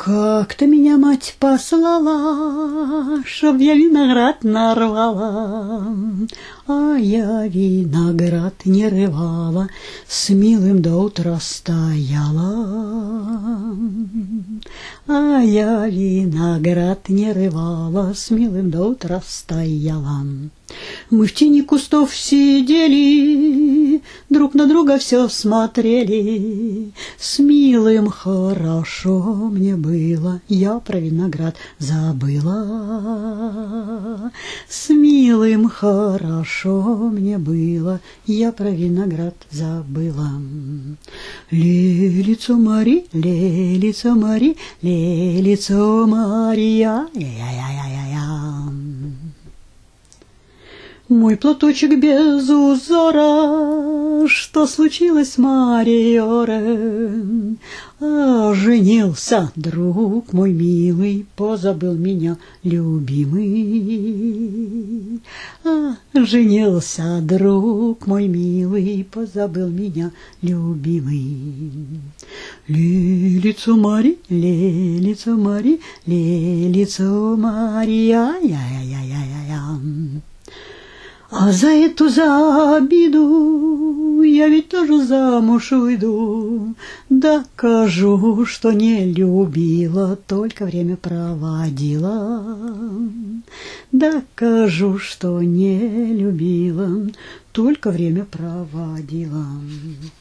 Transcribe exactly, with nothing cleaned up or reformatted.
Как-то меня мать послала, чтоб я виноград нарвала, а я виноград не рвала, с милым до утра стояла. А я виноград не рвала, с милым до утра стояла. Мы в тени кустов сидели, друг на друга все смотрели. С милым хорошо мне было, я про виноград забыла. С милым хорошо мне было, я про виноград забыла. Лелицо Мари, лелицо Мари, лелицо Мария, я-я-я-я-я. Мой платочек без узора, что случилось, Мариоре? А женился друг мой милый, позабыл меня любимый. А женился друг мой милый, позабыл меня любимый. Лелицо Мари, лелицо Мари, лелицо Мария, я-я-я-я-я. А за эту за обиду я ведь тоже замуж выйду. Докажу, что не любила, только время проводила. Докажу, что не любила, только время проводила.